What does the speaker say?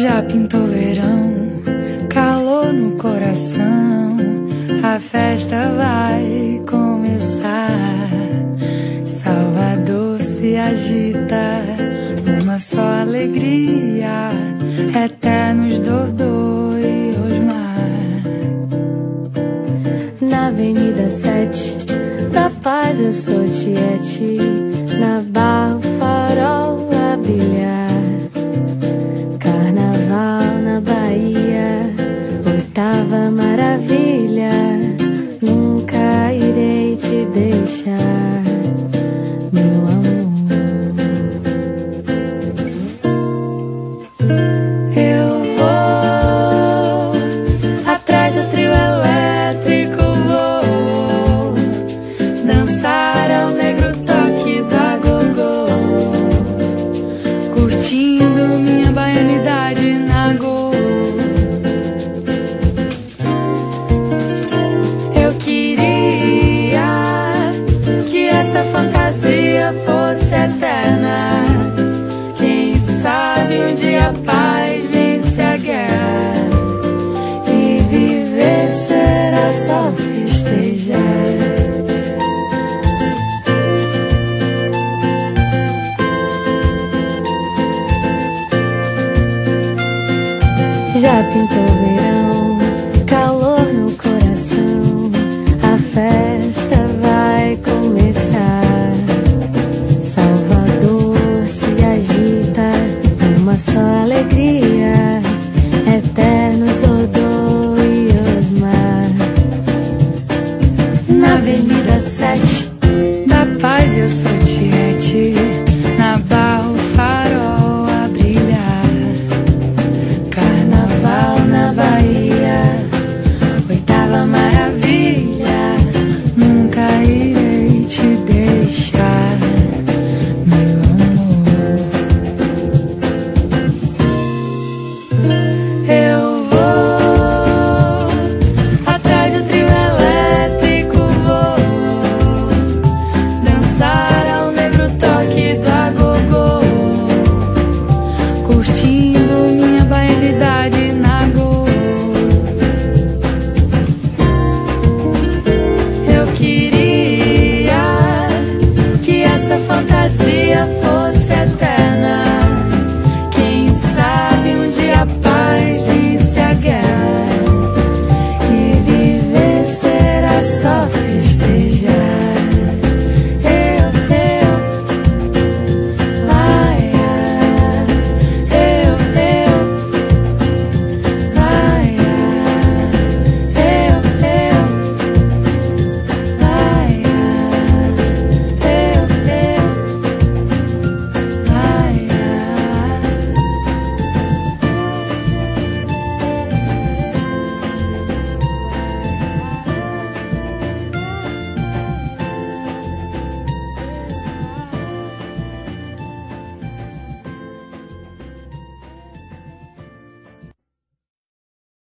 Já pintou verão, calor no coração, a festa vai começar. Salvador se agita, uma só alegria, eternos Dodô e Osmar. Na Avenida 7 da Paz eu sou tiete, na Barra o farol a brilhar. Carnaval na Bahia, oitava maravilha, nunca irei te deixar, meu amor. Eu vou atrás do trio elétrico, vou dançar ao negro toque do agogô, curtindo minha baianidade na Go. Eu queria que essa fantasia fosse eterna. Quem sabe um dia a paz vence a guerra e viver será só festejar. Já pintou verão, calor no coração, a festa vai começar. Salvador se agita, uma só